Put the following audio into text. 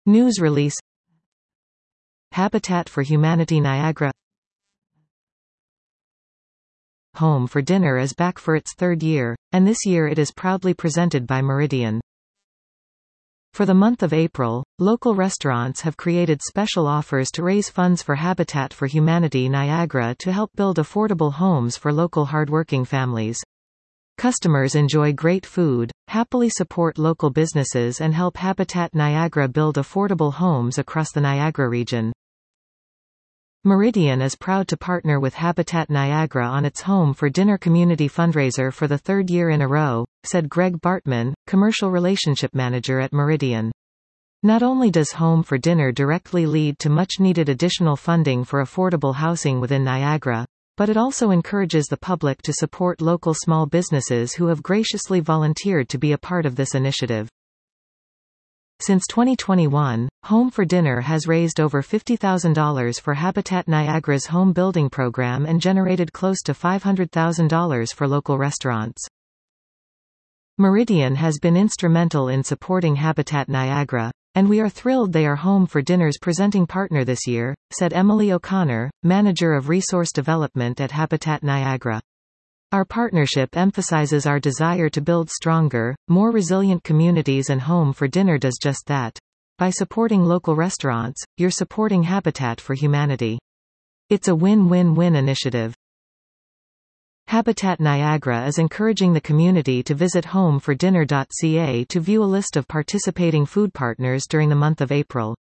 News release. Habitat for Humanity Niagara. Home for Dinner is back for its third year, and this year it is proudly presented by Meridian. For the month of April, local restaurants have created special offers to raise funds for Habitat for Humanity Niagara to help build affordable homes for local hardworking families. Customers enjoy great food, happily support local businesses and help Habitat Niagara build affordable homes across the Niagara region. Meridian is proud to partner with Habitat Niagara on its Home for Dinner community fundraiser for the third year in a row, said Greg Bartman, Commercial Relationship Manager at Meridian. Not only does Home for Dinner directly lead to much-needed additional funding for affordable housing within Niagara, but it also encourages the public to support local small businesses who have graciously volunteered to be a part of this initiative. Since 2021, Home for Dinner has raised over $50,000 for Habitat Niagara's home building program and generated close to $500,000 for local restaurants. Meridian has been instrumental in supporting Habitat Niagara, and we are thrilled they are Home for Dinner's presenting partner this year, said Emily O'Connor, Manager of Resource Development at Habitat Niagara. Our partnership emphasizes our desire to build stronger, more resilient communities, and Home for Dinner does just that. By supporting local restaurants, you're supporting Habitat for Humanity. It's a win-win-win initiative. Habitat Niagara is encouraging the community to visit homefordinner.ca to view a list of participating food partners during the month of April.